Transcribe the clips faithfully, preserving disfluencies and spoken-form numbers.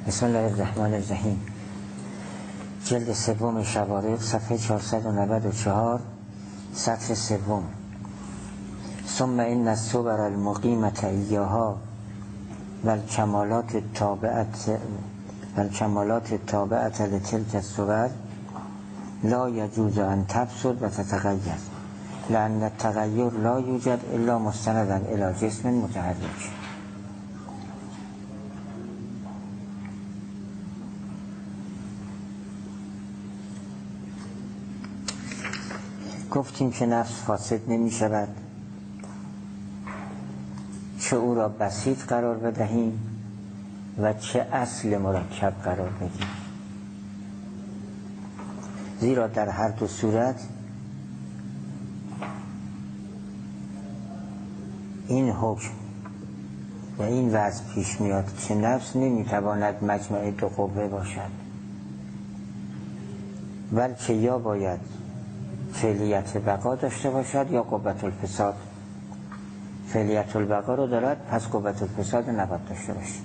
بسم الله الرحمن الرحیم. جلد سوم شوارق، صفحه چهارصد و نود و چهار، سطر سوم. ثم ان الصور المقیمة ایاها و الکمالات التابعة و الکمالات التابعة لتلك الصور لا يجوز ان تفسد و تتغیر، لأن التغیر لا یوجد الا مستندا الی جسم متحرک. گفتیم که نفس فاسد نمی شود چه او را بسیط قرار بدهیم و چه اصل مرکب قرار بدهیم، زیرا در هر دو صورت این حکم و این وضع پیش میاد که نفس نمیتواند مجمع دو قوه باشد، بلکه یا باید فعلیت بقا داشته باشد یا قوت الفساد. فعلیت البقا رو دارد، پس قوت الفساد نباید داشته باشد.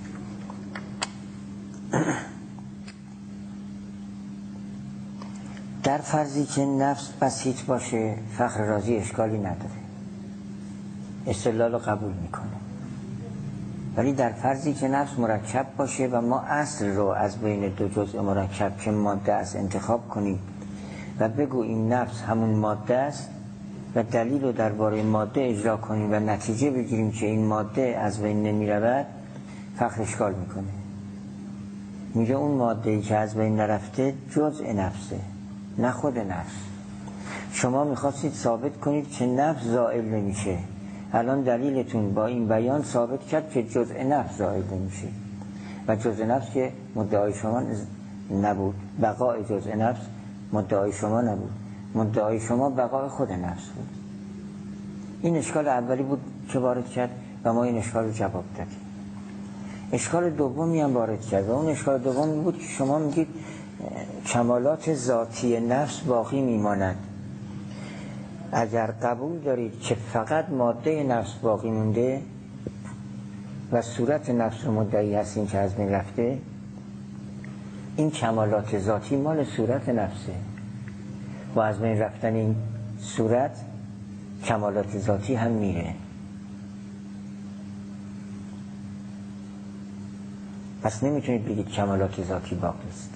در فرضی که نفس بسیط باشه فخر رازی اشکالی نداره، استدلال رو قبول میکنه. ولی در فرضی که نفس مرکب باشه و ما اصل رو از بین دو جزء مرکب که ماده است انتخاب کنیم و بگو این نفس همون ماده است و دلیل رو درباره ماده اجرا کنیم و نتیجه بگیریم که این ماده از بین نمی رود، فخر اشکال میکنه. میگه اون ماده ای که از بین نرفته جزء نفسه، نه خود نفس. شما میخواستید ثابت کنید که نفس زائل نمیشه، الان دلیلتون با این بیان ثابت کرد که جزء نفس زائل نمیشه و جزء نفس که مدعای شما نبود. بقای جزء نفس مدعای شما نبود، مدعای شما بقای خود نفس بود. این اشکال اولی بود که وارد کرد و ما این اشکال رو جواب دادیم. اشکال دومی هم وارد کرد و اون اشکال دومی بود که شما میگید کمالات ذاتی نفس باقی میماند. اگر قبول دارید که فقط ماده نفس باقی مونده و صورت نفس رو مدعی هستین که از بین رفته، این کمالات ذاتی مال صورت نفسه و از بین رفتن این صورت کمالات ذاتی هم میره. پس نمیتونید بگید کمالات ذاتی باقی است.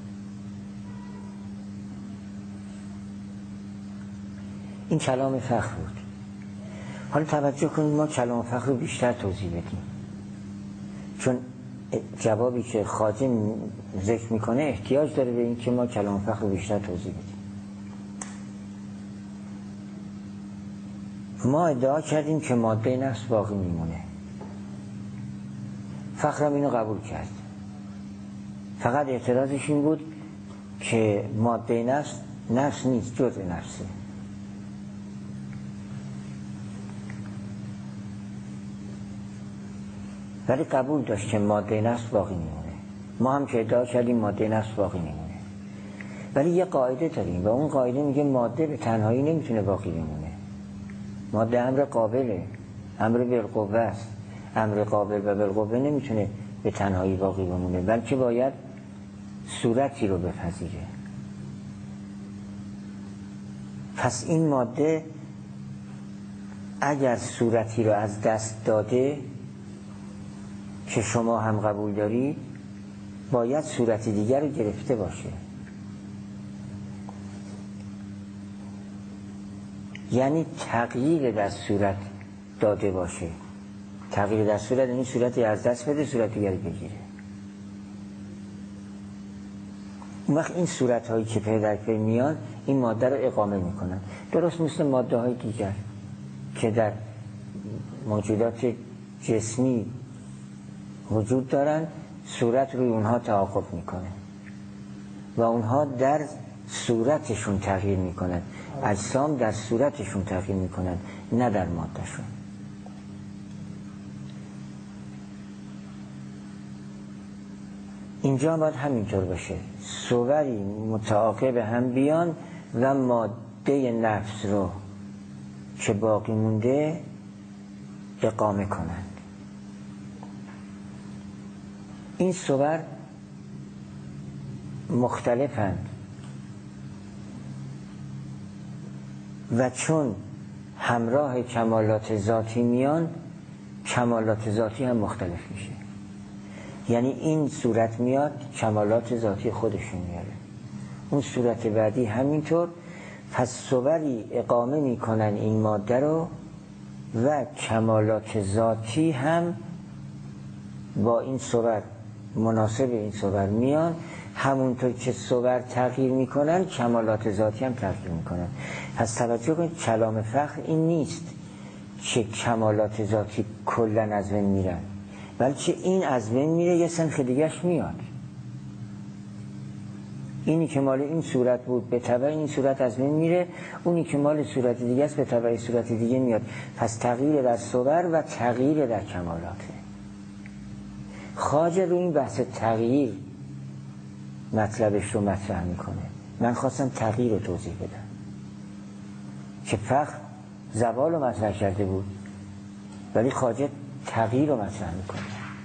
این کلام فخر بود. حالا توجه کنید ما کلام فخر رو بیشتر توضیح بدیم، چون جوابی که خادم ذکر میکنه احتیاج داره به این که ما کلام فخر رو بیشتر توضیح بدیم. ما ادعا کردیم که ماده نفس باقی میمونه، فخرم اینو قبول کرد. فقط اعتراضش این بود که ماده نفس نفس نیست، جزء نفسه. ولی قبول داشت که ماده نفس باقی میمونه. ما هم که ادعا کردیم ماده نفس باقی میمونه، ولی یه قاعده داریم و اون قاعده میگه ماده به تنهایی نمیتونه باقی بمونه. ماده امر قابله، امر بالقوه است. امر قابل و بالقوه نمیتونه به تنهایی باقی بمونه، بلکه باید صورتی رو بپذیره. پس این ماده اگر صورتی رو از دست داده که شما هم قبول دارید، باید صورت دیگر رو گرفته باشه. یعنی تغییر در صورت داده باشه. تغییر در صورت یعنی صورتی از دست بده، صورت دیگر بگیره. اون وقت این صورت هایی که پی در پی میان این ماده رو اقامه میکنن، درست مثل ماده های دیگر که در موجودات جسمی وجود دارن، صورت روی اونها تعاقب میکنه و اونها در صورتشون تغییر میکنن. اجسام در صورتشون تغییر میکنن، نه در مادهشون. اینجا باید همینطور بشه، صوری متعاقب هم بیان و ماده نفس رو که باقی مونده اقامه کنند. این صور مختلفند و چون همراه کمالات ذاتی میان، کمالات ذاتی هم مختلف میشه. یعنی این صورت میاد کمالات ذاتی خودشون میاره، اون صورت بعدی همینطور. پس صوری اقامه میکنن این ماده رو و کمالات ذاتی هم با این صور مناسب این صور میان. همونطور که صور تغییر میکنن کمالات ذاتی هم تغییر میکنن. پس توجه کنید کلام فخر این نیست که کمالات ذاتی کلن از بین میرن، بلکه این از بین میره یه سنخ دیگهش میاد. اینی که مال این صورت بود به تبع این صورت از بین میره، اونی که مال صورت دیگه است به تبع صورت دیگه میاد. پس تغییر در صور و تغییر در کمالاته. خواجه رو این بحث تغییر مطلبش رو مطرح میکنه. من خواستم تغییر رو توضیح بدم که فخر زوال رو مطرح کرده بود، ولی خواجه تغییر رو مطرح میکنه.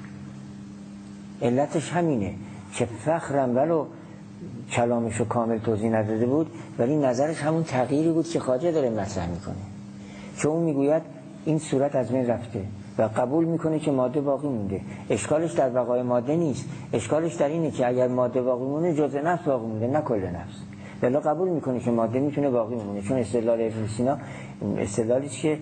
علتش همینه که فخرم ولو کلامش رو کامل توضیح نداده بود، ولی نظرش همون تغییری بود که خواجه داره مطرح میکنه. چون اون میگوید این صورت از بین رفته و قبول میکنه که ماده باقی مونده. اشکالش در بقای ماده نیست، اشکالش در اینه که اگر ماده باقی مونه جزء نفس باقی مونده، نه کل نفس. ولی قبول میکنه که ماده میتونه باقی مونه، چون استدلال ابن سینا استدلالی که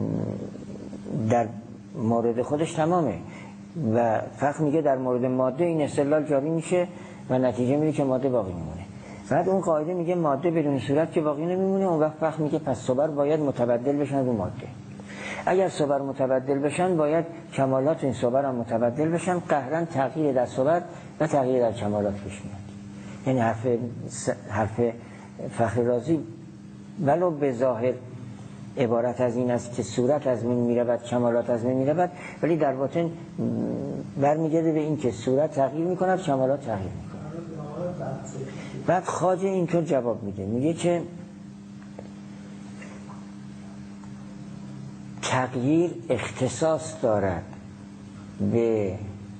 در مورد خودش تمامه و فقط میگه در مورد ماده این استدلال جاری میشه و نتیجه میده که ماده باقی میمونه. بعد اون قاعده میگه ماده بدون صورت که باقی نمیمونه. اون وقت فقط میگه پس صور باید متبدل بشن رو ماده. اگر صور متبدل بشن باید کمالات این صور هم متبدل بشن. قهرن تغییر در صور و تغییر در کمالات پیش میاد. یعنی حرف حرف فخر رازی ولو به ظاهر عبارت از این است که صورت از بین میرود کمالات از بین میرود، ولی در باطن برمیگرده به این که صورت تغییر میکند کمالات تغییر میکند. بعد خواجه اینطور جواب میده، میگه که تغییر اختصاص دارد به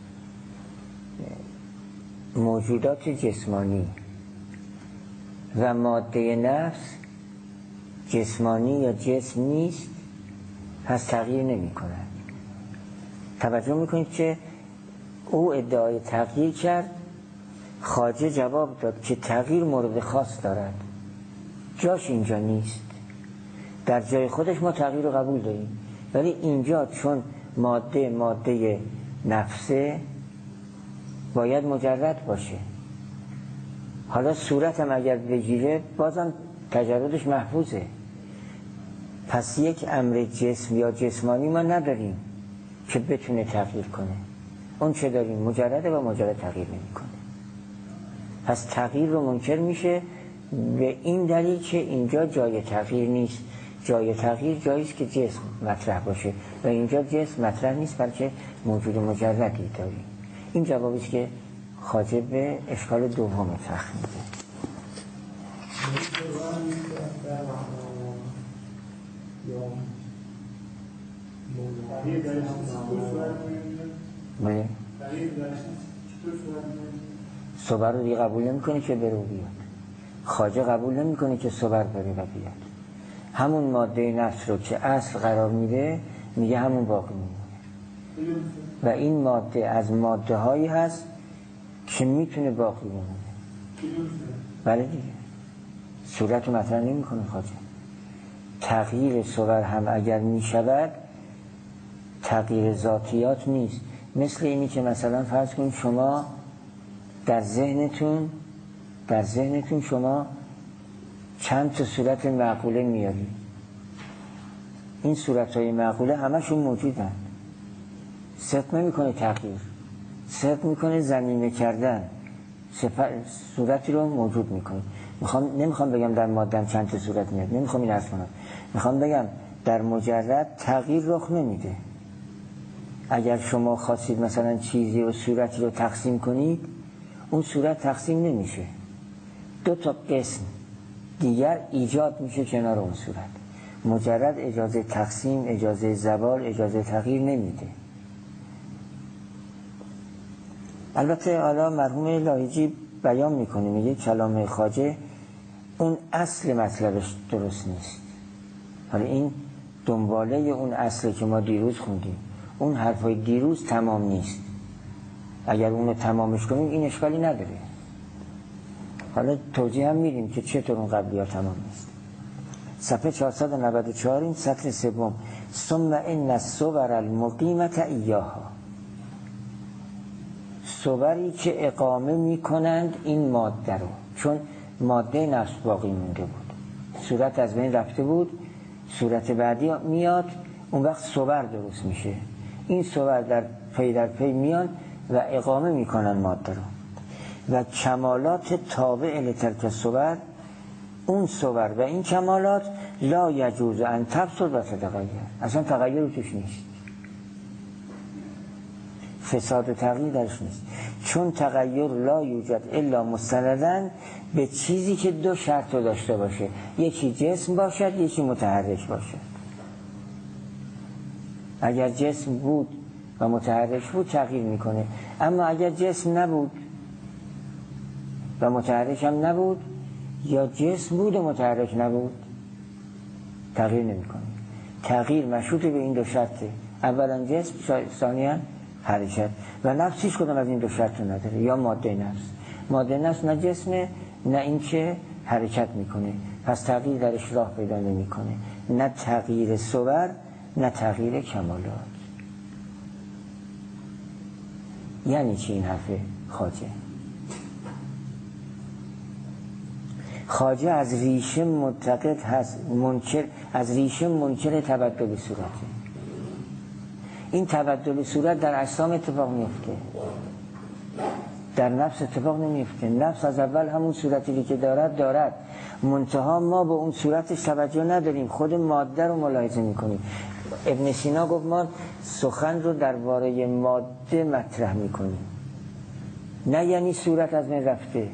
موجودات جسمانی و ماده نفس جسمانی یا جسم نیست، پس تغییر نمی کند. توجه میکنید که او ادعای تغییر کرد، خواجه جواب داد که تغییر مورد خاص دارد، جاش اینجا نیست. در جای خودش ما تغییر رو قبول داریم، ولی اینجا چون ماده ماده نفسه باید مجرد باشه. حالا صورت هم اگر بگیره بازم تجردش محفوظه. پس یک امر جسم یا جسمانی ما نداریم که بتونه تغییر کنه. اون چه داریم؟ مجرده و مجرد تغییر نمی کنه. پس تغییر رو منکر میشه به این دلیل که اینجا جای تغییر نیست. جای تغییر جاییست که جسم مطرح باشه و اینجا جسم مطرح نیست، بلکه موجود مجردی داریم. این جوابیست که خواجه به اشکال دوم فخر میده. بله صبر رو دیگه قبول نمی کنی که بره و بیاد. خواجه قبول نمی کنی که صبر بره و بیاد. همون ماده نفس رو که اصل قرار میده میگه همون باقی میمونه و این ماده از ماده هایی هست که میتونه باقی بمونه. بله دیگه صورت رو مطرح نمی کنه خواجه. تغییر صور هم اگر میشود تغییر ذاتیات نیست. مثل اینی که مثلا فرض کنید شما در ذهنتون در ذهنتون شما چند تا صورت معقوله میاری. این صورتهای معقوله همشون موجودن. صدق نمیکنه تغییر، صدق میکنه ضمیمه کردن، صورتی رو موجود میکنه. میخوام نمیخوام بگم در ماده چند تا صورت میاد، نمیخوام این حرف کنم. میخوام بگم در مجرد تغییر رخ نمیده. اگر شما خواستید مثلا چیزی و صورتی رو تقسیم کنید، اون صورت تقسیم نمیشه. دو تا قسم دیگر ایجاد میشه کنار اون صورت. مجرد اجازه تقسیم، اجازه زوال، اجازه تغییر نمیده. البته حالا مرحوم لاهیجی بیان میکنه، میگه کلام خواجه اون اصل مطلبش درست نیست. حالا این دنباله اون اصلی که ما دیروز خوندیم، اون حرفای دیروز تمام نیست. اگر اونو تمامش کنیم این اشکالی نداره. حالا توضیح هم میدیم که چطور اون قبلی ها تمام نیست. صفحه چهارصد و نود و چهار این سطر سوم. ثم ان الصور المقیمة ایاها، صوری که اقامه میکنند این ماده رو، چون ماده نفس باقی مونده بود، صورت از بین رفته بود، صورت بعدی میاد، اون وقت صور درست میشه. این صور در پی در پی میان و اقامه میکنن ماده رو و کمالات تابع لترک صور، اون صور و این کمالات لا یجوز ان تفسد و تتغیر، اصلا تغییر توش نیست، فساد و تغییر درش نیست، چون تغییر لا یوجد الا مستندن به چیزی که دو شرط رو داشته باشه، یکی جسم باشد یکی متحرک باشد. اگر جسم بود و متحرک بود تغییر میکنه، اما اگر جسم نبود و متحرک هم نبود، یا جسم بود و متحرک نبود، تغییر نمیکنه. تغییر مشروط به این دو شرطه، اولا جسم، ثانیا حرکت، و نفس هیچ کدام از این دو شرط رو نداره. یا ماده نفس، ماده نفس نه جسمه نه اینکه حرکت میکنه، پس تغییر درش راه پیدا نمیکنه، نه تغییر صور نه تغییر کمالات. یعنی چی این حرف خواجه؟ خواجه از ریشه معتقد هست، منکر، از ریشه منکر تبدل صورته. این تبدل صورت در اجسام اتفاق میفته، در نفس اتفاق نمیفته. نفس از اول همون صورتی که دارد دارد، منتها ما به اون صورتش توجه نداریم، خود ماده رو ملاحظه میکنیم. ابن سینا گفت ما سخن رو درباره ماده مطرح میکنیم، نه یعنی صورت از من رفته،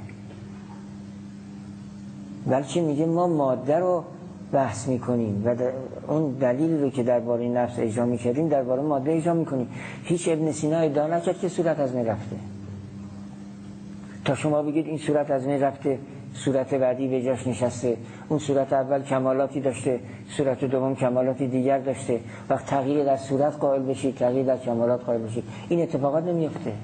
بلکه میگه ما ماده رو بحث میکنیم و اون دلیل رو که درباره نفس اجرا میکردیم درباره ماده اجرا میکنیم. هیچ ابن سینا ادعا نکرد که صورت از من رفته. تا شما بگید این صورت از من رفته، صورت بعدی به جاش نشسته، اون صورت اول کمالاتی داشته، صورت دوم کمالاتی دیگر داشته، وقت تغییر در صورت قائل بشید، تغییر در کمالات قائل بشید، این اتفاقات نمیفته.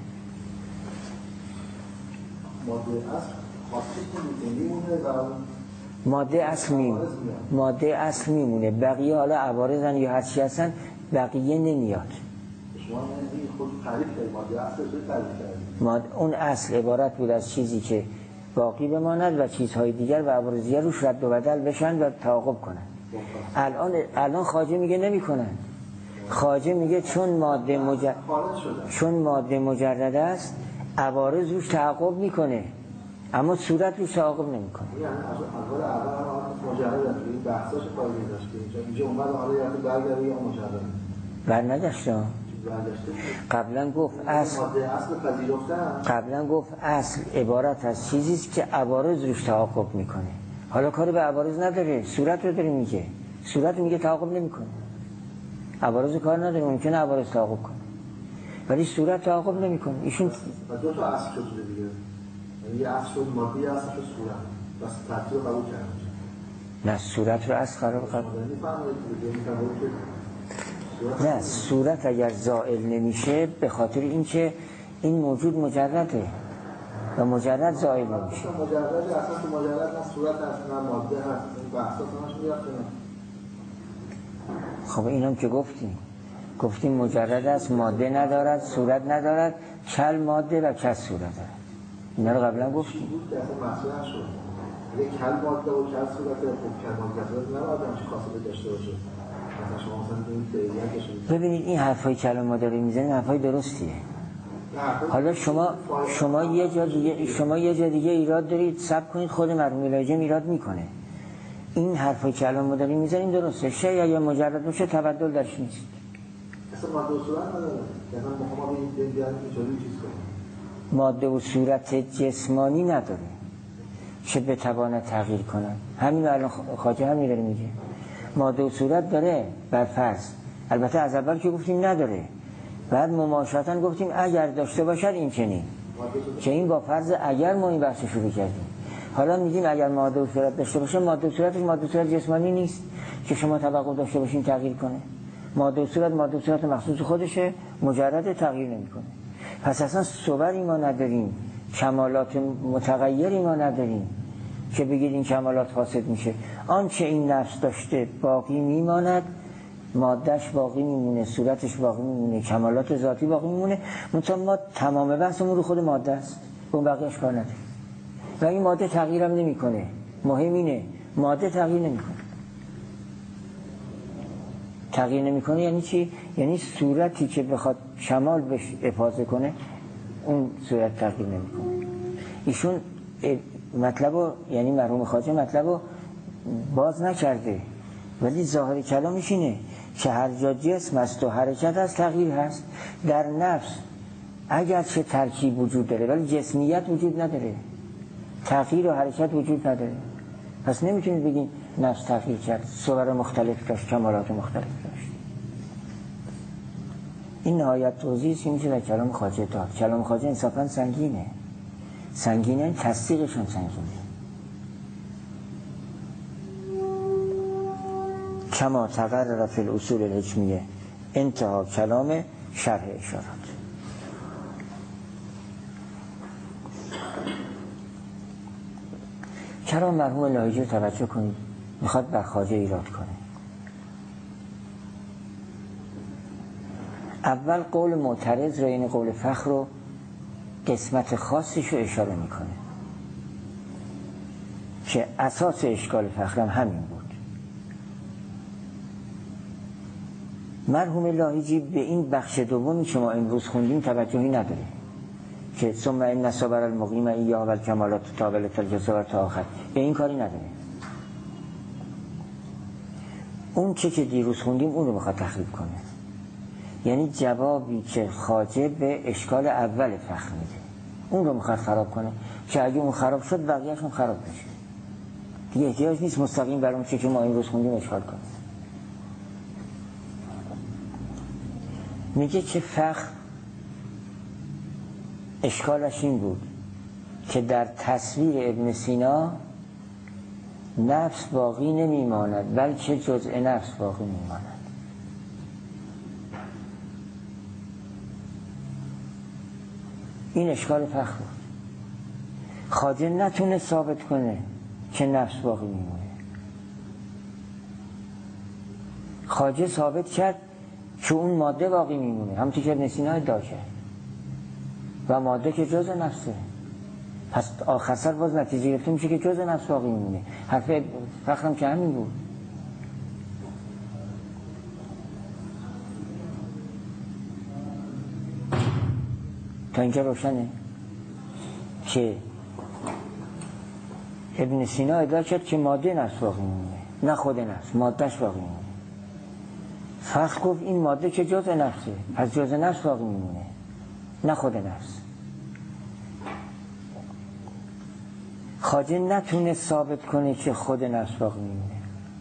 ماده اصل خاصی میمونه و ماده اصل میمونه، ماده اصل میمونه، بقیه حالا عوارضن یا هر چی هستن بقیه نمیاد. شما خود تعریف کردید ماده اصل رو تعریف کردید. ماده اون اصل عبارت بود از چیزی که باقی بماند و چیزهای دیگر و عوارض دیگر روش رد و بدل بشن و تعاقب کنن. الان الان خواجه میگه نمیکنن. خواجه میگه چون ماده مجرد چون ماده مجرد است عوارض روش تعاقب میکنه، اما صورت روش تعاقب نمیکنه. یعنی اول اول مجرد است، این بحثاش پایین داشت که اینجا اومد حالا یا برگردی یا مجرد. برنگشت. قبلا گفت اصل قبلا گفت اصل عبارت از چیزی است که عوارض روش تعاقب میکنه. حالا کاری به عوارض نداره، صورت رو داره میگه، صورت میگه تعاقب نمیکنه، عوارض کار نداره، ممکنه عوارض تعاقب کنه ولی صورت تعاقب نمیکنه. ایشون دو تا اصل شده دیگه، یعنی اصل شد ماده، اصل شد صورت، بس ترتیب قبول کردن. نه صورت رو اصل قرار قبول نه، صورت اگر زائل نمیشه به خاطر اینکه این موجود مجرده و مجرد زائل نمیشه. مجرد اصلا تو مجرد نه صورت هست نه ماده هست، این بحثا همش میرفته. خب اینم که گفتیم گفتیم مجرد است، ماده ندارد، صورت ندارد، کل ماده و کل صورت دارد. اینا رو قبلا گفتیم. بود که اصلا محصول نشد. اگه کل ماده و کل صورت خوب کل ماده نباید همچه خاصه داشته باشه. ببینید این حرفای کلام ما داریم میزنیم حرفای درستیه. حالا شما شما یه جا دیگه شما یه جا دیگه ایراد دارید، صبر کنید، خود مرحوم لاجم ایراد میکنه. این حرفای کلام ما داریم میزنیم درسته، شیء یا مجرد باشه تبدل درش نیست. اصلا ماده و صورت نداره. مثلا ما این دیگه اینطوری چیز کنیم. ماده و صورت جسمانی نداره که بتواند تغییر کنه. همین الان خواجه همین داره میگه. ماده و صورت داره بر فرض، البته از اول که گفتیم نداره، بعد مماشاتاً گفتیم اگر داشته باشد این چنین. که این با فرض اگر ما این بحث شروع کردیم. حالا میگیم اگر ماده و صورت داشته باشه، ماده و صورتش ماده و صورت جسمانی نیست که شما توقع داشته باشین تغییر کنه. ماده و صورت ماده و صورت مخصوص خودشه، مجرد تغییر نمیکنه. پس اصلا صوری ما نداریم، کمالات متغیری ما نداریم که بگید این کمالات فاسد میشه. آنچه این نفس داشته باقی میماند، مادهش باقی میمونه، صورتش باقی میمونه، کمالات ذاتی باقی میمونه. مثلا ما تمام بحثمون رو خود ماده است، اون بقیه‌اش کار نداره. و این ماده تغییرم نمیکنه. مهم اینه ماده تغییر نمیکنه. تغییر نمیکنه یعنی چی؟ یعنی صورتی که بخواد کمال بهش افاضه کنه، اون صورت تغییر نمیکنه. ایشون مطلبو، یعنی مرحوم خواجه مطلبو باز نکرده، ولی ظاهر کلامش اینه که هر جا جسم است و حرکت است، تغییر هست. در نفس اگر چه ترکیب وجود داره ولی جسمیت وجود نداره، تغییر و حرکت وجود نداره. پس نمیتونید بگین نفس تغییر کرد، صور مختلف داشت، کمالات مختلف داشت. این نهایت توضیحی که میشه در کلام خواجه داد. کلام خواجه انصافا سنگینه، سنگینه، تصدیقشون سنگینه. کما تقرر فی الاصول الحکمیه، انتها کلام شرح اشارات. کلام مرحوم لاهیجی رو توجه کنید، میخواد بر خواجه ایراد کنه. اول قول معترض را، یعنی قول فخر رو، قسمت خاصش رو اشاره میکنه که اساس اشکال فخرم همین بود. مرحوم لاهیجی به این بخش دومی که ما امروز خوندیم توجهی نداره که ثم ان صبر المقیم ایاه و الکمالات تابلة الجزا تا آخر، به این کاری نداره. اون چه که دیروز خوندیم اون رو میخواد تخریب کنه، یعنی جوابی که خواجه به اشکال اول فخر میده اون رو میخواد خراب کنه که اگه اون خراب شد بقیه‌اش هم خراب بشه. دیگه احتیاج نیست مستقیم بر اون چه که ما امروز خوندیم اشکال کنه. میگه که فخر اشکالش این بود که در تصویر ابن سینا نفس باقی نمیماند بلکه جزء نفس باقی میماند. این اشکال فخر بود. خواجه نتونه ثابت کنه که نفس باقی میمونه. خواجه ثابت کرد که اون ماده باقی میمونه، همونطور که ابن سینا ادعا کرد، و ماده که جزء نفسه. پس آخر سر باز نتیجه گرفته میشه که جزء نفس باقی میمونه. حرف فخرم که همین بود. تا اینجا روشنه که ابن سینا ادعا کرد که ماده نفس باقی میمونه، نه خود نفس، مادهش باقی میمونه. فخر گفت این ماده که جزء نفسه، پس جزء نفس باقی میمونه، نه خود نفس. خواجه نتونه ثابت کنه که خود نفس باقی میمونه،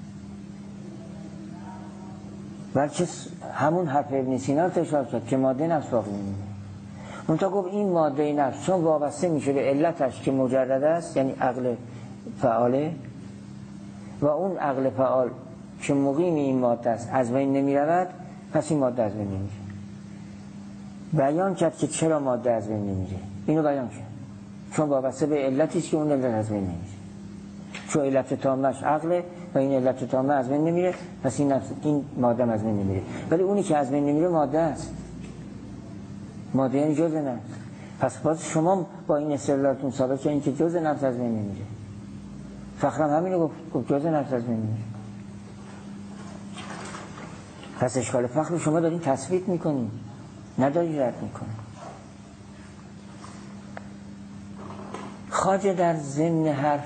بلکه همون حرف ابن سینا رو تشکر کرد که ماده نفس باقی میمونه. منتها گفت این ماده نفس چون وابسته میشه به علتش که مجرد است، یعنی عقل فعاله، و اون عقل فعال که مقیم این ماده است از بین نمی رود، پس این ماده از بین نمیره. بیان کرد که چرا ماده از بین نمیره، اینو بیان کرد چون وابسته به علتی است که اون علت از بین نمیره. چون علت تامش عقله و این علت تامه از بین نمیره، پس این نفس، این ماده از بین نمیره. ولی اونی که از بین نمیره ماده است. ماده یعنی جزء نفس. پس باز شما با این استدلالتون ثابت کردین که جزء نفس از بین نمیره. فخرم همینو گفت، گفت جزء نفس از بین نمیره. پس اشکال فخر رو شما دارین تثبیت میکنین، نداری رد میکنین. خواجه در ضمن حرف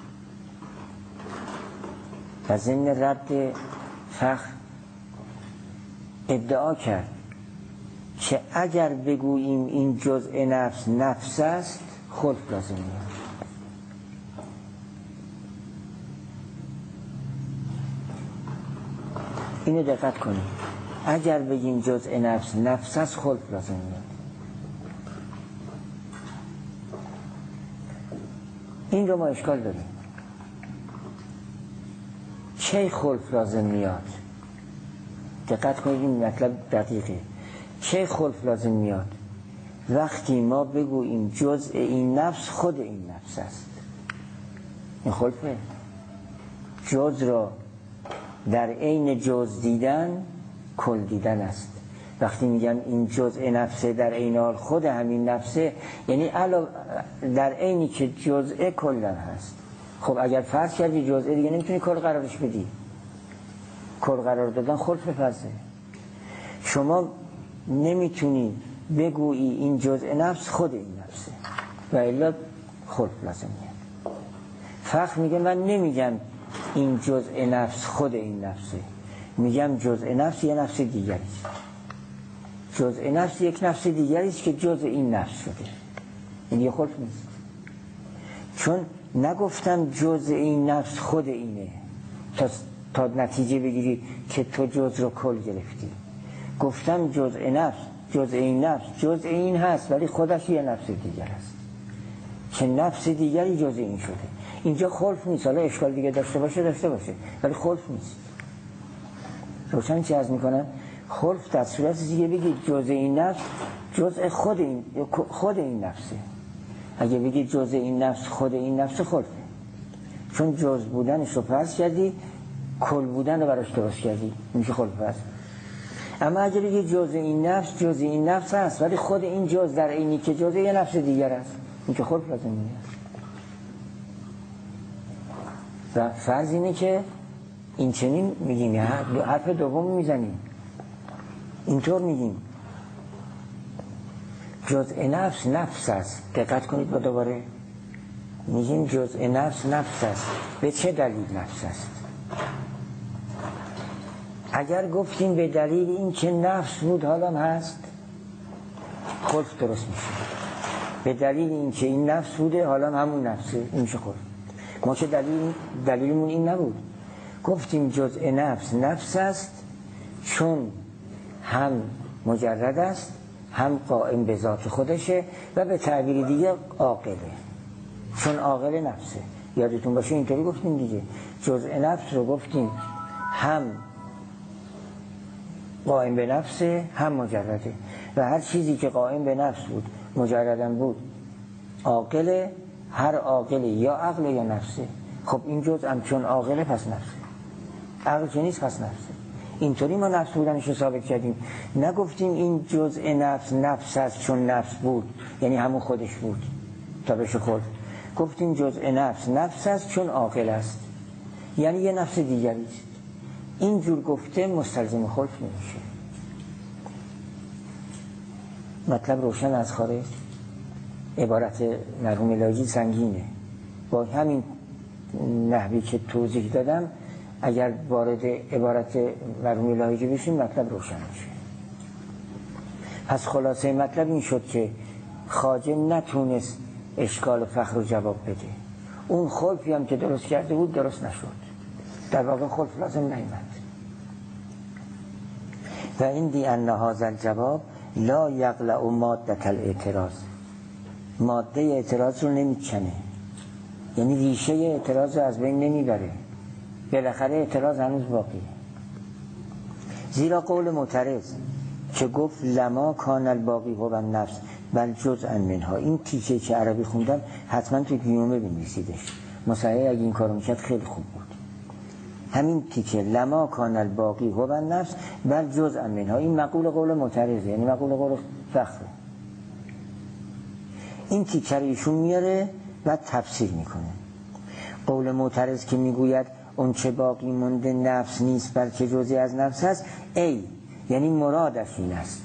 و ضمن رد فخر ادعا کرد که اگر بگوییم این جزء نفس نفس است، خلق لازم میاد. اینو دقت کنیم، اگر بگیم جزء نفس نفس است، خلق لازم میاد. این رو ما اشکال داریم. چه خلف لازم میاد؟ دقت کنید این مطلب دقیقه. چه خلف لازم میاد؟ وقتی ما بگوییم جزء این نفس خود این نفس است. این خلفه. جز را در عین جز دیدن کل دیدن است. وقتی میگم این جزء نفسه در عین حال خود همین نفسه، یعنی علاوه در عینی که جزء کلا هست. خب اگر فرض کردی جزء دیگه نمیتونی کل قرارش بدی. کل قرار دادن خلف فرضه. شما نمیتونی بگویی این جزء نفس خود این نفسه و الا خلف لازم میاد. فقط میگه من نمیگم این جزء نفس خود این نفسه، میگم جزء نفس یه نفس دیگری است. جزء نفس یک نفس دیگری است که جزء این نفس شده. این یه خلف نیست، چون نگفتم جزء این نفس خود اینه تا, تا نتیجه بگیری که تو جزء رو کل گرفتی. گفتم جزء نفس جزء این نفس جزء این هست ولی خودش یه نفس دیگر است که نفس دیگری جزء این شده. اینجا خلف نیست. حالا اشکال دیگه داشته باشه داشته باشه ولی خلف نیست. روشن چی عرض میکنم؟ خلف در صورت دیگه بگید جزء این نفس جزء خود این خود این نفسه. اگه بگید جزء این نفس خود این نفس خلفه، چون جزء بودنش رو فرض کردی، کل بودن رو براش درست کردی، میشه خلف هست. اما اگه بگید جزء این نفس جزء این نفس هست ولی خود این جزء در عینی که جزء یه نفس دیگر است، این که خلف لازم میاد. و فرض اینه که این چنین میگیم، حرف دوم میزنیم، اینطور میگیم جزء نفس نفس است. دقت کنید با دوباره میگیم جزء نفس نفس است. به چه دلیل نفس است؟ اگر گفتیم به دلیل این که نفس بود حالا هست، خلف درست میشه. به دلیل این که این نفس بوده حالا همون نفسه، این میشه خلف. ما که دلیل دلیلمون این نبود. گفتیم جزء نفس نفس است چون هم مجرد است هم قائم به ذات خودشه و به تعبیر دیگه عاقله، چون عاقل نفسه. یادتون باشه اینطوری گفتیم دیگه، جزء نفس رو گفتیم هم قائم به نفسه هم مجرده و هر چیزی که قائم به نفس بود مجردم بود عاقله. هر عاقله یا عقل یا نفسه. خب این جزء هم چون عاقله پس نفسه، عقل که نیست پس نفسه. اینطوری ما نفس بودنش رو ثابت کردیم. نگفتیم این جزء نفس نفس است چون نفس بود یعنی همون خودش بود تا بشه خود. گفتیم جزء نفس نفس است چون عاقل است یعنی یه نفس دیگری است. اینجور گفته مستلزم خلف نمیشه. مطلب روشن از خارج. عبارت مرحوم لاجی سنگینه. با همین نحوی که توضیح دادم اگر وارد عبارت مرحوم لاجی بشیم مطلب روشن میشه. پس خلاصه مطلب این شد که خواجه نتونست اشکال فخر رو جواب بده. اون خلفی هم که درست کرده بود درست نشد. در واقع خلف لازم نیامد. و این دی ان هذا الجواب لا یقلع ماده الاعتراض. ماده اعتراض رو نمیکنه، یعنی ریشه اعتراض رو از بین نمیبره. بالاخره اعتراض هنوز باقیه. زیرا قول معترض که گفت لما کان الباقی هو النفس بل جزءا منها، این تیکه که عربی خوندم حتما توی گیومه بنویسیدش. مصحح اگه این کارو میکرد خیلی خوب بود. همین تیکه لما کان الباقی هو النفس بل جزءا منها، این مقول قول معترضه، یعنی مقول قول فخره. این تیکه رو ایشون میاره و تفسیر میکنه. قول معترض که میگوید اون چه باقی مونده نفس نیست بلکه جزئی از نفس است، ای یعنی مرادش این است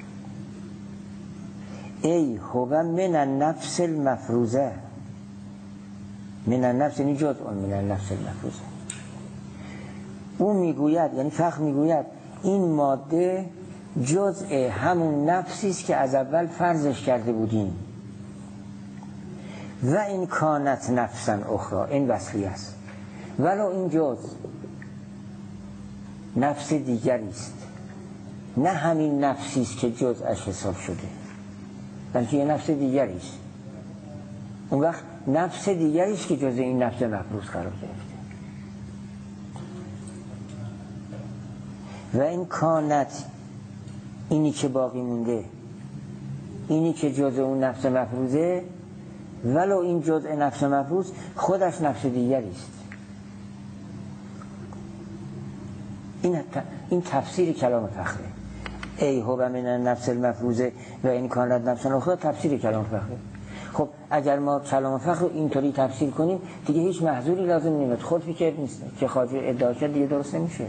ای هو من النفس المفروزه. من النفس یعنی جزء من النفس المفروزه. اون میگوید یعنی فخر میگوید این ماده جزء همون نفسی است که از اول فرضش کرده بودیم. و این کانت نفسا اخرى، این وصلی است، ولو این جزء نفس دیگری است، نه همین نفسی است که جزءش حساب شده بلکه یه نفس دیگری است. اون وقت نفس دیگریش که جز این نفس مفروض قرار گرفته. و این کانت، اینی که باقی مونده، اینی که جز اون نفس مفروضه، ولو این جزء نفس مفروض خودش نفس دیگری است. این این تفسیر کلام فخره. ای هو من النفس المفروضه و این کانت نفس اخرى، تفسیر کلام فخره. خب اگر ما کلام فخر رو اینطوری تفسیر کنیم دیگه هیچ محظوری لازم نمیاد. خلفی که نیست که خواجه ادعا کرد دیگه درست نمیشه،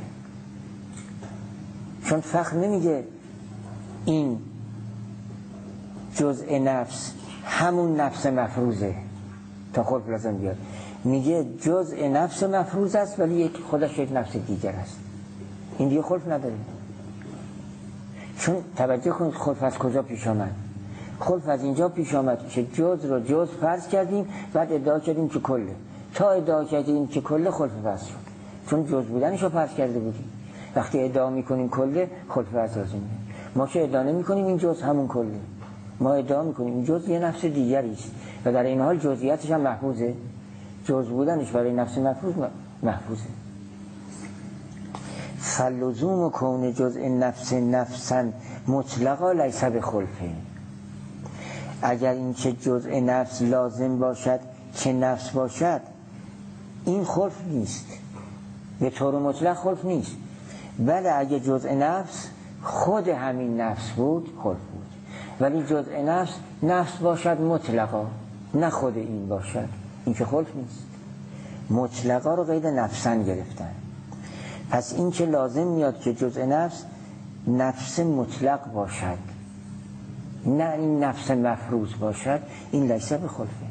چون فخر نمیگه این جزء نفس همون نفس مفروضه تا خلف لازم بیاد. میگه جزء نفس مفروض است ولی یک خودش یک نفس دیگر است. این دیگه خلف نداره. چون توجه کنید خلف از کجا پیش آمد؟ خلف از اینجا پیش آمد که جز رو جز فرض کردیم، بعد ادعا کردیم که کله. تا ادعا کردیم که کله، خلف فرض شد، چون جز بودنش رو فرض کرده بودیم. وقتی ادعا میکنیم کله، خلف فرض لازمه. ما که ادعا نمیکنیم این جز همون کله، ما ادعا میکنیم این جز یه نفس دیگری است و در این حال جزئیاتش هم محفوظه. جز بودنش برای نفس محفوظ محفوظه. فلزوم کون جزء نفس نفسا مطلقا لیس بخلفه. اگر این که جزء نفس لازم باشد که نفس باشد، این خلف نیست، به طور مطلق خلف نیست. بله اگه جزء نفس خود همین نفس بود خلف بود، ولی جزء نفس نفس باشد مطلقا، نه خود این باشد، این که خلف نیست. مطلقا رو قید نفسن گرفتن. پس این که لازم میاد که جزء نفس نفس مطلق باشد، نه این نفس مفروض باشد، این لیس بخلفه.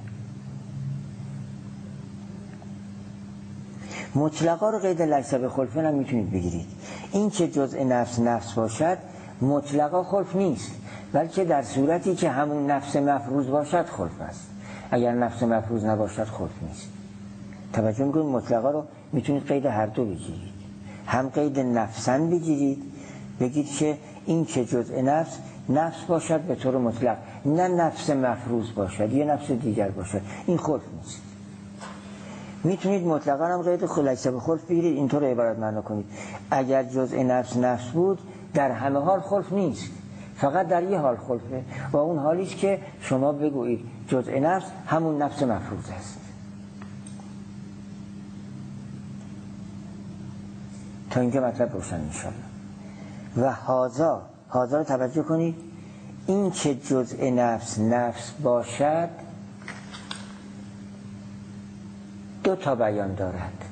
مطلقا رو قید لیس بخلفه هم میتونید بگیرید. این که جزء نفس نفس باشد مطلقا خلف نیست، بلکه در صورتی که همون نفس مفروض باشد خلف است. اگر نفس مفروض نباشد خلف نیست. توجه میکنید مطلقا رو میتونید قید هر دو بگیرید. هم قید نفسن بگیرید، بگید که این که جزء نفس نفس باشد به طور مطلق، نه نفس مفروض باشد یه نفس دیگر باشد، این خلف نیست. میتونید مطلقا هم قید لیس بخلف بگیرید، اینطور عبارت معنا کنید: اگر جزء نفس نفس بود در همه حال خلف نیست، فقط در یه حال خلفه، و اون حالیست که شما بگویید جزء نفس همون نفس مفروض است. تا اینجا مطلب روشن انشاءالله. و هازا هازا رو توجه کنید، این که جزء نفس نفس باشد دو تا بیان دارد.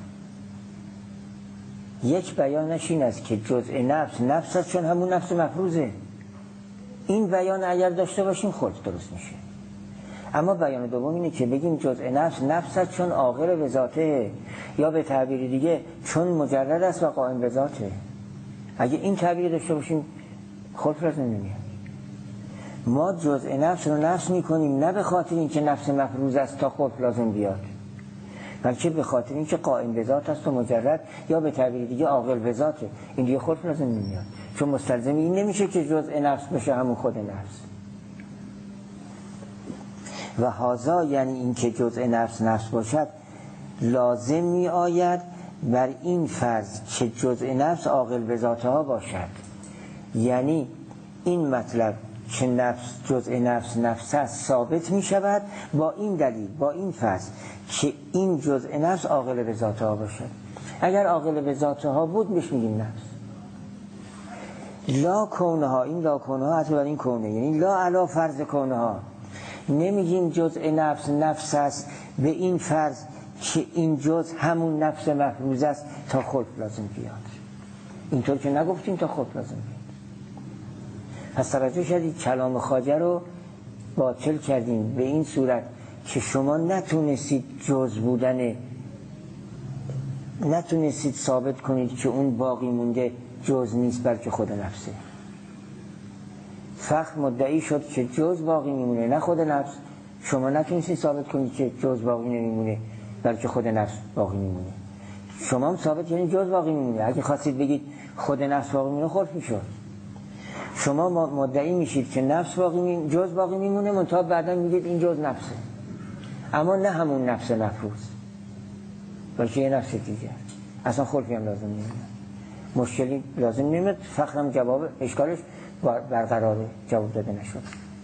یک بیانش این است که جزء نفس نفس است چون همون نفس مفروضه. این بیان اگر داشته باشیم خلف درست میشه. اما بیان دوم اینه که بگیم جزء نفس نفس است چون عاقل به ذاته، یا به تعبیر دیگه چون مجرد است و قائم به ذاته. اگه این تعبیر داشته باشیم خلف لازم نمیاد. ما جزء نفس رو نفس میکنیم نه به خاطر اینکه نفس مفروض است تا خلف لازم بیاد، بلکه به خاطر اینکه قائم به ذات است و مجرد، یا به تعبیر دیگه عاقل به ذاته. این دیگه خلف لازم نمیاد، چون مستلزم این نمیشه که جزء نفس بشه همون خود نفس. و هازا یعنی این که جزء نفس نفس باشد لازم می آید بر این فرض که جزء نفس عاقل به ذاته ها باشد. یعنی این مطلب که نفس جزء نفس نفس است ثابت می شود با این دلیل، با این فرض که این جزء نفس عاقل به ذاته ها باشد. اگر عاقل به ذاته ها بود بهش میگیم نفس. لا کونها، این لا کونها حتی بر این کونه، یعنی لا علا فرض کونها، نمیگیم جزء نفس نفس است به این فرض که این جزء همون نفس مفروض است تا خلف لازم بیاد. اینطور که نگفتیم تا خلف لازم بیاد. پس توجه شدید کلام خواجه رو باطل کردیم به این صورت که شما نتونستید جز بودن، نتونستید ثابت کنید که اون باقی مونده جز نیست بلکه خود نفسه. فخر مدعی شد که جز باقی میمونه نه خود نفس. شما نتونستید ثابت کنید که جز باقی نمیمونه بلکه خود نفس باقی میمونه. شما هم ثابت کردید جز باقی میمونه. اگه خواستید بگید خود نفس باقی میمونه خلف میشد. شما مدعی میشید که نفس باقی میمونه، جز باقی میمونه، منتها بعدا میگید این جز نفسه. اما نه همون نفس مفروض، بلکه یه نفس دیگر. اصلا خلفی هم لازم نمیاد، مشکلی لازم نمیاد. فخرم جواب اشکالش برقراره، جواب داده نشد.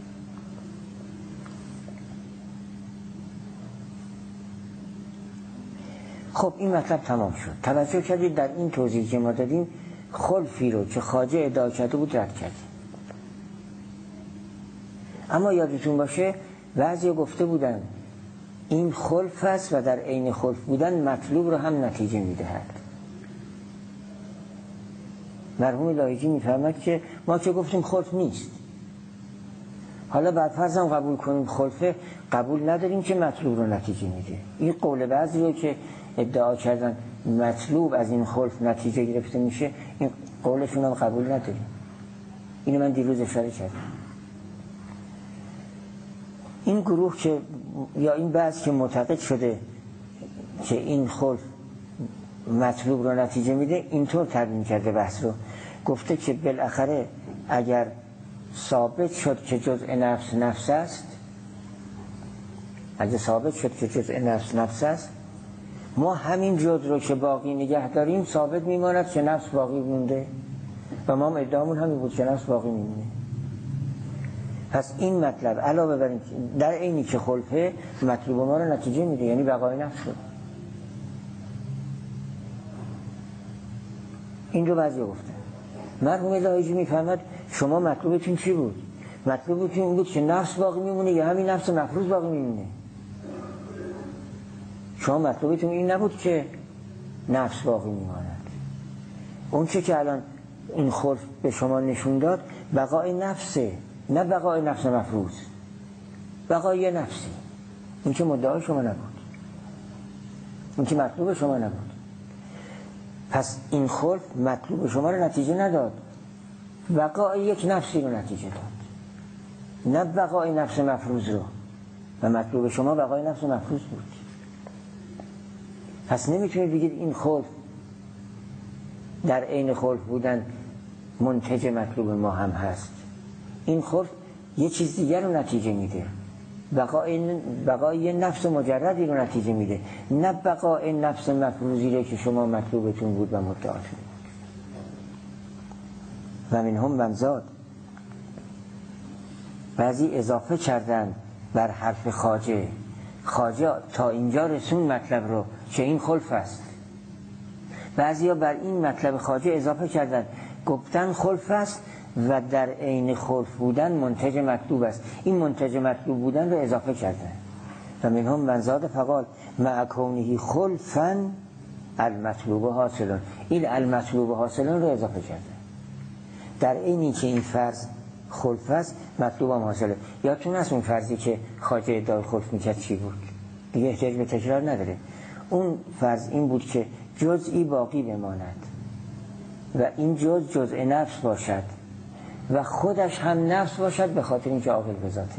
خب این مطلب تمام شد. توجه کردید در این توضیح که ما دادیم خلفی رو که خواجه ادعا کرده بود رد کردیم. اما یادتون باشه بعضی گفته بودن این خلف است و در عین خلف بودن مطلوب رو هم نتیجه میدهد. مرحوم لاهیجی میفرماد که ما که گفتیم خلف نیست، حالا بر فرضم قبول کنیم خلفه، قبول نداریم که مطلوب رو نتیجه میده. این قول بعضی رو که ادعا کردن مطلوب از این خلف نتیجه گرفته میشه، این قولشون هم قبول نداریم. اینو من دیروز اشاره کردم. این گروه که یا این بعض که معتقد شده که این خلف مطلوب رو نتیجه میده، اینطور تبیین کرده بحث رو، گفته که بالاخره اگر ثابت شد که جزء نفس نفس است، اگر ثابت شد که جزء نفس نفس است، ما همین جزء رو که باقی نگه داریم ثابت میماند که نفس باقی مونده و ما هم ادعامون همین بود که نفس باقی میمونه. پس این مطلب علاوه بر این در اینی که خلفه مطلوب ما رو نتیجه میده، یعنی بقای نفس شد. این رو بعضی گفتن. مرحوم لاهیجی میفهمد شما مطلوبتون چی بود؟ مطلوبتون این بود که نفس باقی میمونه یا همین نفس مفروض باقی میمونه. شما مطلوبتون این نبود که نفس باقی میماند. اون چه که الان این خلف به شما نشون داد بقای نفسه، نه بقای نفس مفروض، بقای نفسی. این که مدعای شما نبود، این که مطلوب شما نبود. پس این خلف مطلوب شما رو نتیجه نداد، بقای یک نفسی رو نتیجه داد، نه بقای نفس مفروض رو. و مطلوب شما بقای نفس مفروض بود. پس نمیتونید بگید این خلف در عین خلف بودن منتج مطلوب ما هم هست. این خلف یه چیز دیگر رو نتیجه میده، بقای بقای یه نفس مجردی رو نتیجه میده، نه بقای نفس مفروضی رو که شما مطلوبتون بود و مدعاتون بود. و من هم منزاد، بعضی اضافه کردن بر حرف خواجه. خواجه تا اینجا رسون مطلب رو که این خلف است. بعضی ها بر این مطلب خواجه اضافه کردن، گفتن خلف است و در عین خلف بودن منتج مطلوب است. این منتج مطلوب بودن رو اضافه کردن. و من هم منزاد فقال مع کونه خلفا المطلوب حاصلون. این المطلوب حاصلون رو اضافه کردن. در عینی که این فرض خلف است، مطلوب هم حاصله. یادتون هست اون فرضی که خواجه ادعای خلف میکرد چی بود؟ دیگه احتیاج به تکرار نداره. اون فرض این بود که جزئی باقی بماند و این جز جزء نفس باشد و خودش هم نفس باشد، به خاطر اینکه عاقل به ذاته.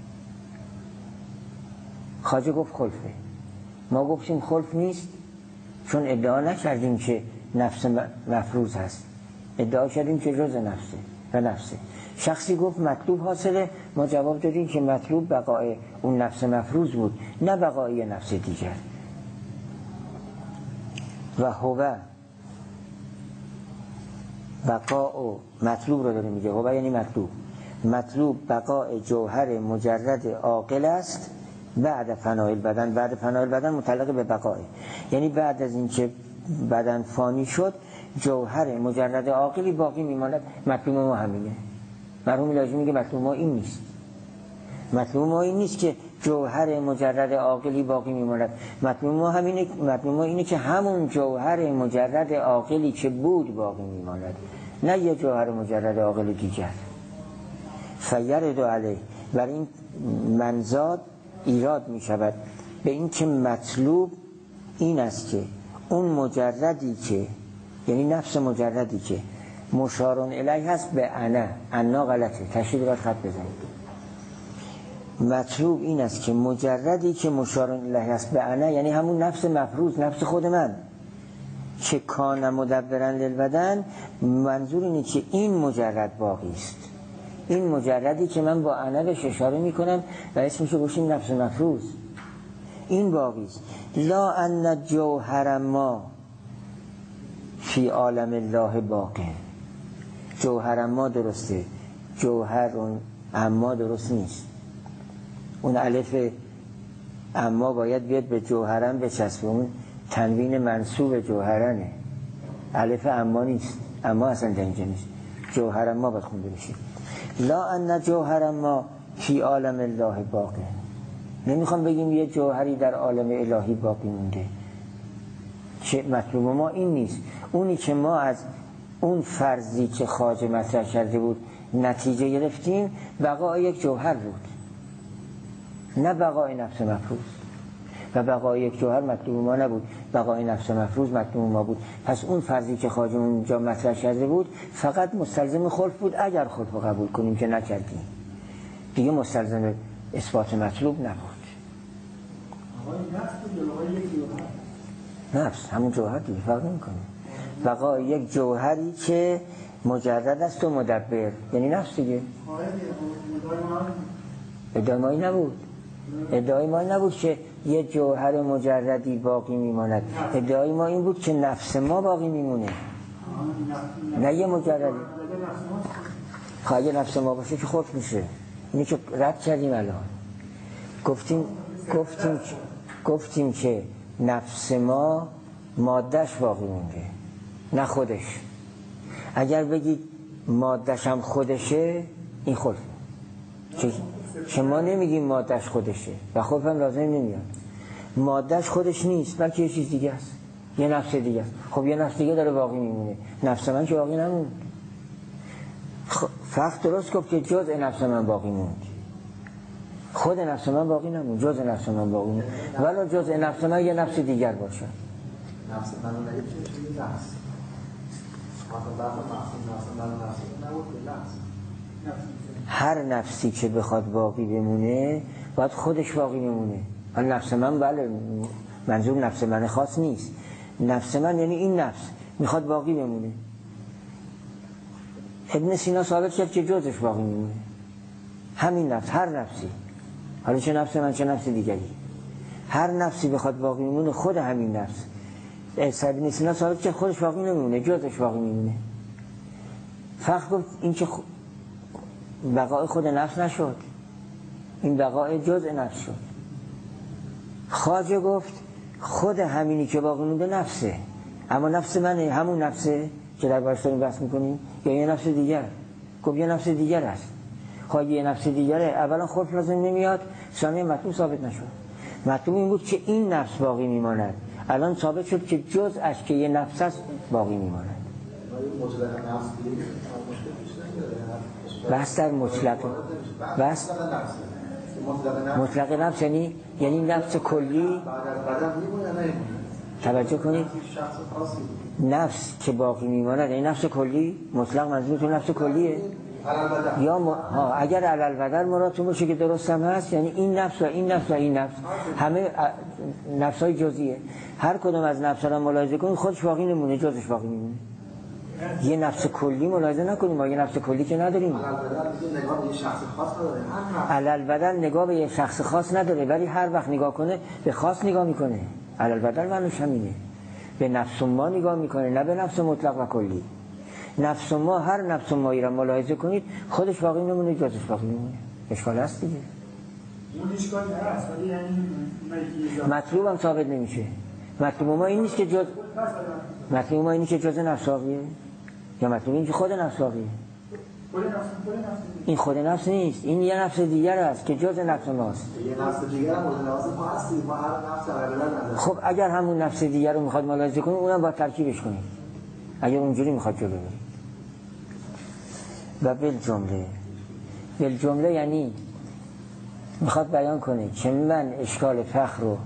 خواجه گفت خلفه، ما گفتیم خلف نیست چون ادعا نکردیم که نفس مفروض هست، ادعا کردیم که جزء نفسه و نفسه. شخصی گفت مطلوب حاصله، ما جواب دادیم که مطلوب بقای اون نفس مفروض بود، نه بقای نفس دیگر. و هو بقا و مطلوب رو داره میگه. هو یعنی مطلوب. مطلوب بقای جوهر مجرد عاقل است بعد فنای بدن. بعد فنای بدن متعلق به بقای، یعنی بعد از اینکه بدن فانی شد جوهر مجرد عاقلی باقی میماند. مطلوب ما همینه. مرحوم لاهیجی میگه مطلوب ما این نیست. مطلوب ما این نیست که جوهر مجرد عاقلی باقی میماند. مطلوب ما همینه، مطلوب ما اینه که همون جوهر مجرد عاقلی که بود باقی میماند، نه یه جوهر مجرد عاقل دیگر. فیرد علیه، بر این منزاد ایراد می شود به این که مطلوب این است که اون مجردی که یعنی نفس مجردی که مشارون الیه هست به انا، انا غلطه، تشدید باید خط بزنید. مطلوب این است که مجردی که مشارون الیه هست به انا، یعنی همون نفس مفروض، نفس خود من که کان مدبرن للبدن، منظور اینه که این مجرد باقی است. این مجردی که من با انا بهش اشاره میکنم و اسمشو گوشیم نفس مفروض، این باقی است. لا ان جوهر ما فی عالم الله باقی. جوهر ما درسته، جوهر اون اما درست نیست. اون الف اما باید بیاد به جوهرن بچسبه، اون تنوین منصوب جوهرنه، الف اما نیست، اما اصلا در اینجا نیست، جوهر ما باید خونده بشه. لا ان جوهر ما فی عالم الله باقی. نمیخوام بگیم یه جوهری در عالم الهی باقی مونده، چه مطلوب ما این نیست. اونی که ما از اون فرضی که خواجه مطرح کرده بود نتیجه گرفتیم بقای یک جوهر بود، نه بقای نفس مفروض. و بقای یک جوهر مطلوب ما نبود، بقای نفس مفروض مطلوب ما بود. پس اون فرضی که خواجه اونجا مطرح کرده بود فقط مستلزم خلف بود، اگر خلف رو قبول کنیم که نکردیم دیگه مستلزم اثبات مطلوب نبود. نفس همون جوهر دیگه فرق نمی‌کنه. بقای یک جوهری که مجرد است و مدبر، یعنی نفس دیگه. ادعای ما نبود، ادعای ما نبود که یه جوهر مجردی باقی میماند، ادعای ما این بود که نفس ما باقی میمونه، نه یه مجردی. خواهی نفس ما باشه که خود میشه. اینی که رد کردیم الان گفتیم گفتیم گفتیم که نفس ما مادهش باقی مونده نه خودش. اگر بگید مادهش هم خودشه این خلفه، که ما نمیگیم مادهش خودشه و خلف هم لازم نمیاد. مادهش خودش نیست بلکه یه چیز دیگه است، یه نفس دیگه است. خب یه نفس دیگه داره باقی میمونه، نفس من که باقی نموند. فقط درست گفت که جز نفس من باقی موند، خود نفس من باقی نموند، جز نفس من باقی موند. ولی جز نفس من یه نفس دیگر باشه. نفس من نگه چیزی نفس هر نفسی که بخواد باقی بمونه باید خودش باقی بمونه. نفس من بله منظور نفس من خاص نیست، نفس من یعنی این نفس میخواد باقی بمونه. ابن سینا ثابت کرد که جزش باقی میمونه، همین نفس، هر نفسی، حالا چه نفس من چه نفس دیگری، هر نفسی بخواد باقی میمونه خود همین نفس. ابن سینا ثابت کرد خودش باقی نمیمونه، جزش باقی میمونه. فقط گفت این که بقای خود نفس نشد، این بقای جزء نفس شد. خواجه گفت خود همینی که باقی مونده نفسه، اما نفس منه همون نفسه که در بارش داریم بحث میکنیم یا یه نفس دیگر؟ گفت یه نفس دیگر است. خواهی یه نفس دیگره، اولا خلف لازم نمیاد، ثانیاً مطلوب ثابت نشد. مطلوب این بود که این نفس باقی میماند، الان ثابت شد که جزءش که یه نفس است باقی میماند. بحث در مطلق بحث مطلق نفس یعنی یعنی نفس کلی. توجه کنید، نفس که باقی میماند یعنی نفس کلی. مطلق منظورتون نفس کلیه یا م... ها اگر علل بدل مرادتون باشه که درست هم هست، یعنی این نفس و این نفس و این نفس همه نفس های جزئیه. هر کدوم از نفس ها رو ملاحظه کنید خودش باقی نمونه، جزش باقی میمونه. یه نفس کلی ملاحظه نکنیم، ما یه نفس کلی که نداریم. علل بدل نگاه به یه شخص خاص نداره، ولی هر وقت نگاه کنه به خاص نگاه میکنه. علل بدل معنیش همینه، به نفس ما نگاه میکنه نه به نفس مطلق و کلی. نفس ما، هر نفس مایی را ملاحظه کنید خودش باقی نمونه، جزش باقی نمونه. اشکال هست دیگه. اون اشکال هست ولی یعنی مطلوب هم ثابت نمیشه. مطلوب ما این نیست که جز مطلوب ما اینه که جز نفس باقیه، یا مطلوب این که خود نفس باقیه. این خود نفس نیست، این یه نفس دیگر است که جز نفس ماست. یه نفس دیگر هم مورد لحاظ ما هستی، ما هر نفس علیه. خب اگر همون نفس دیگر رو میخواد ملاحظه کنیم اونم باید ترکیبش کنیم، اگر اونجوری میخواد جلو بریم. و بالجمله بالجمله یعنی میخواد بیان کنه که من اشکال فخر رو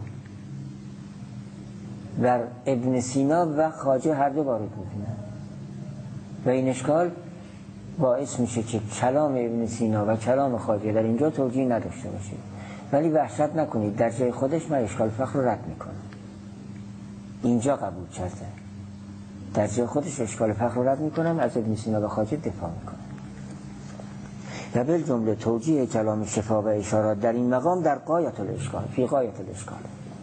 بر ابن سینا و خواجه هر دو وارد میکنم و این اشکال باعث میشه که کلام ابن سینا و کلام خواجه در اینجا توجیه نداشته باشه. ولی وحشت نکنید، در جای خودش من اشکال فخر رو رد میکنم، اینجا قبول کرده، در جای خودش اشکال فخر رو رد میکنم، از ابن سینا و خواجه دفاع میکنم. و بالجمله توجیه کلام شفا و اشارات در این مقام در غایت الاشکال، فی غایت الاشکال.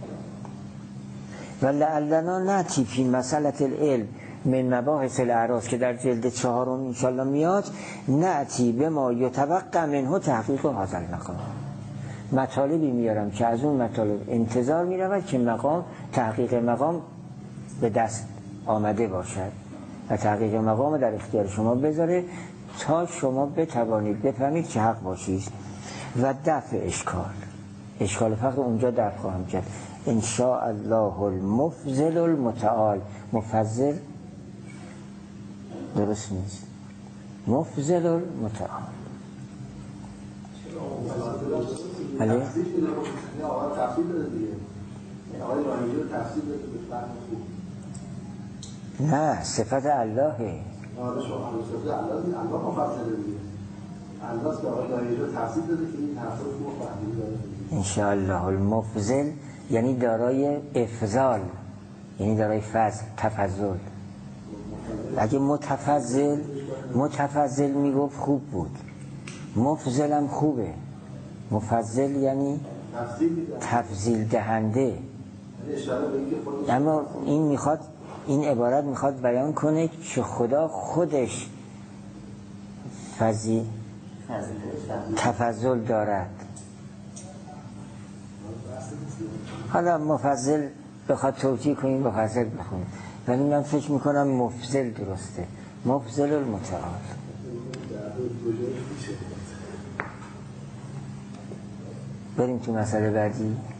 و لعلنا نأتی فی مسئله العلم من مباحث الاعراض که در جلد چهارم انشالله میاد، نأتی به ما یتوقع منه تحقیق هذا المقام. مطالبی میارم که از اون مطالب انتظار میرود که مقام تحقیق مقام به دست آمده باشد و تحقیق مقام در اختیار شما بذاره تا شما بتوانید بفهمید که حق باشید و دفع اشکال اشکال فقر اونجا دفع خواهم کرد ان شاء الله المفضل المتعال. مفضل درست نیست، مفضل المتعال. بله نه صفت اللهه. انشاءالله المفضل یعنی دارای افضال، یعنی دارای فضل، تفضل. اگه متفضل متفضل میگفت خوب بود، مفضل هم خوبه. مفضل یعنی تفضیل دهنده. اما این میخواد این عبارت میخواد بیان کنه که خدا خودش فضی تفضل دارد. حالا مفضل بخواد توجیه کنیم مفضل بخونیم، ولی من فکر میکنم مفضل درسته، مفضل المتعال. بریم تو مسئله بعدی.